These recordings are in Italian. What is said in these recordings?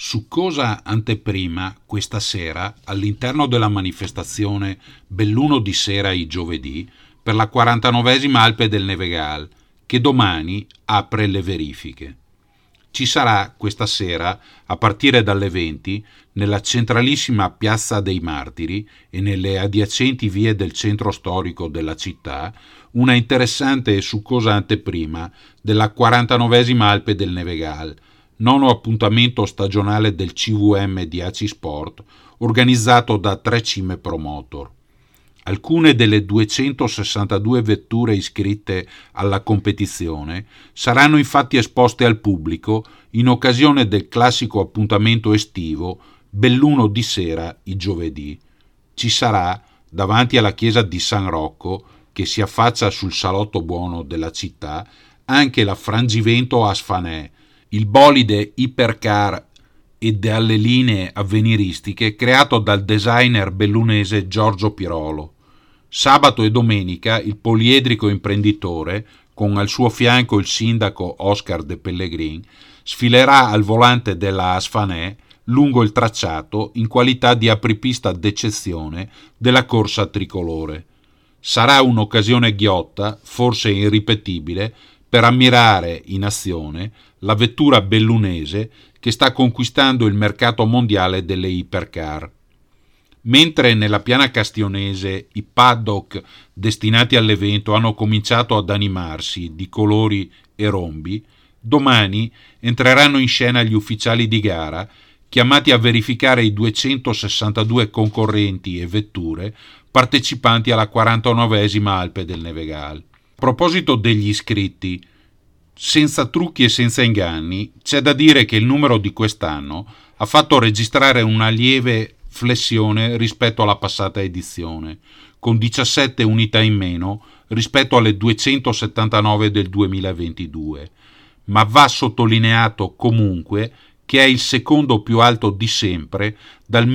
Succosa anteprima questa sera all'interno della manifestazione Belluno di sera i giovedì per la 49esima Alpe del Nevegal, che domani apre le verifiche. Ci sarà questa sera, a partire dalle 20, nella centralissima Piazza dei Martiri e nelle adiacenti vie del centro storico della città, una interessante e succosa anteprima della 49esima Alpe del Nevegal, nono appuntamento stagionale del CVM di AC Sport, organizzato da 3 Cime Promotor. Alcune delle 262 vetture iscritte alla competizione saranno infatti esposte al pubblico in occasione del classico appuntamento estivo Belluno di sera i giovedì. Ci sarà, davanti alla chiesa di San Rocco, che si affaccia sul salotto buono della città, anche la Frangivento Asfanè, il bolide ipercar e dalle linee avveniristiche creato dal designer bellunese Giorgio Pirolo. Sabato e domenica il poliedrico imprenditore, con al suo fianco il sindaco Oscar De Pellegrin, sfilerà al volante della Asfanè lungo il tracciato in qualità di apripista d'eccezione della corsa tricolore. Sarà un'occasione ghiotta, forse irripetibile, per ammirare in azione la vettura bellunese che sta conquistando il mercato mondiale delle ipercar. Mentre nella piana castionese i paddock destinati all'evento hanno cominciato ad animarsi di colori e rombi, domani entreranno in scena gli ufficiali di gara chiamati a verificare i 262 concorrenti e vetture partecipanti alla 49esima Alpe del Nevegal. A proposito degli iscritti, senza trucchi e senza inganni, c'è da dire che il numero di quest'anno ha fatto registrare una lieve flessione rispetto alla passata edizione, con 17 unità in meno rispetto alle 279 del 2022, ma va sottolineato comunque che è il secondo più alto di sempre dal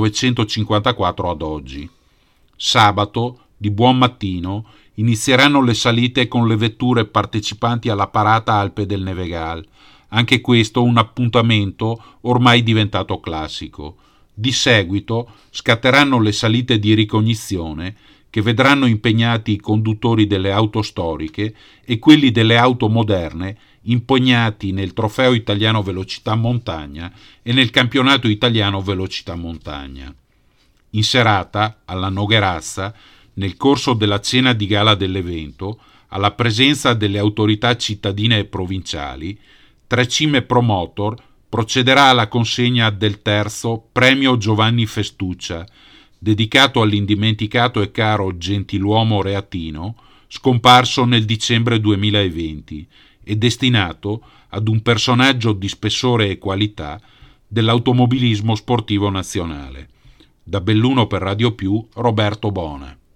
1954 ad oggi. Sabato, di buon mattino, inizieranno le salite con le vetture partecipanti alla parata Alpe del Nevegal, anche questo un appuntamento ormai diventato classico. Di seguito scatteranno le salite di ricognizione che vedranno impegnati i conduttori delle auto storiche e quelli delle auto moderne impegnati nel Trofeo Italiano Velocità Montagna e nel Campionato Italiano Velocità Montagna. In serata, alla Nogherazza, nel corso della cena di gala dell'evento, alla presenza delle autorità cittadine e provinciali, 3 Cime Promotor procederà alla consegna del terzo Premio Giovanni Festuccia, dedicato all'indimenticato e caro gentiluomo reatino, scomparso nel dicembre 2020 e destinato ad un personaggio di spessore e qualità dell'automobilismo sportivo nazionale. Da Belluno per Radio Più, Roberto Bona.